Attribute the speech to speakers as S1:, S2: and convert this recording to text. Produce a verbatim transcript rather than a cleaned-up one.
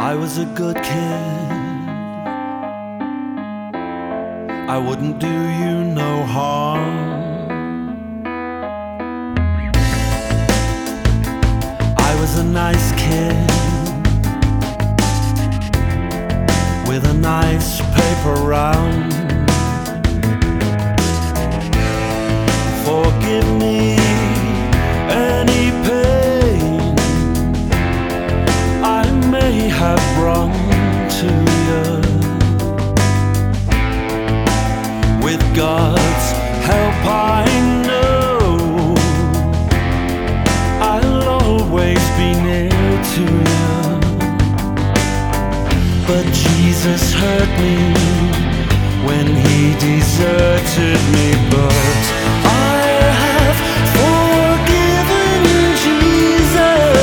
S1: I was a good kid. I wouldn't do you no harm. I was a nice kid with a nice paper round. Forgive me any pain I may have brought to you. With God's help I know I'll always be near to you. But Jesus hurt me when he deserted me. But